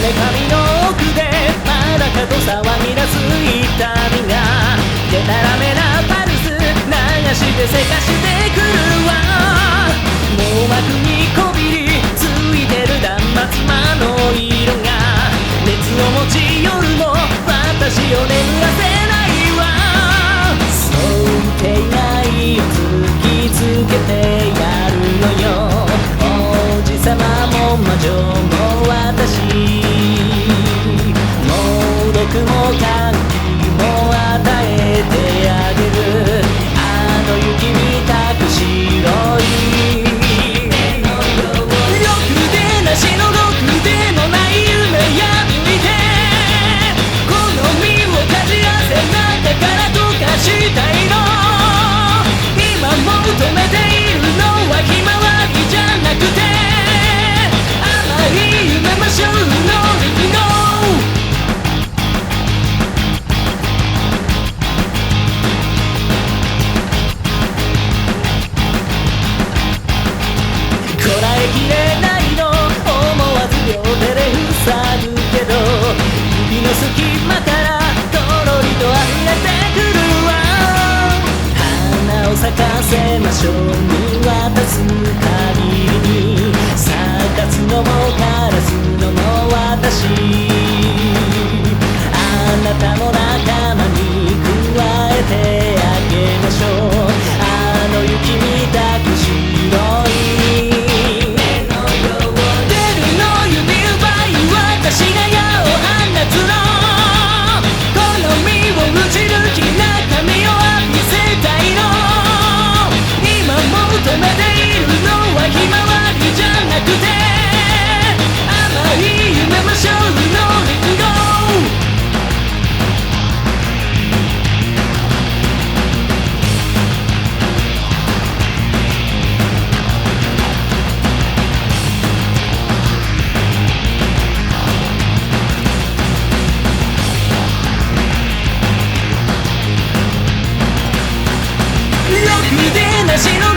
髪の奥でまだかと騒ぎ出す痛みがでたらめなパルス流してせかしてくるわ。網膜にこびりついてる断末魔の色が熱を持ち夜も私を眠らせないわ。想定外を突きつけてやるのよ。王子様も魔女も私もう毒も歓喜も与えてあげる。あの雪みたく白いろくでなしのろくでもない夢破いてこの身をかじらせ中から溶かしたいの。今求めているのはひまわりじゃなくて甘い夢魔性のリンゴ。こらえきれないの思わず両手で塞ぐけど指の隙間からとろりと溢れてくるわ。花を咲かせましょう見渡す限りに咲かすのも枯らすのも私。あなたも仲間に加えてあげましょう。あの雪みたく白い私が矢を放つの。この身を打ち抜き中身を浴びせたいの。今求めているのはひまわりじゃなくて甘い夢魔性のリンゴ。ろくでなしの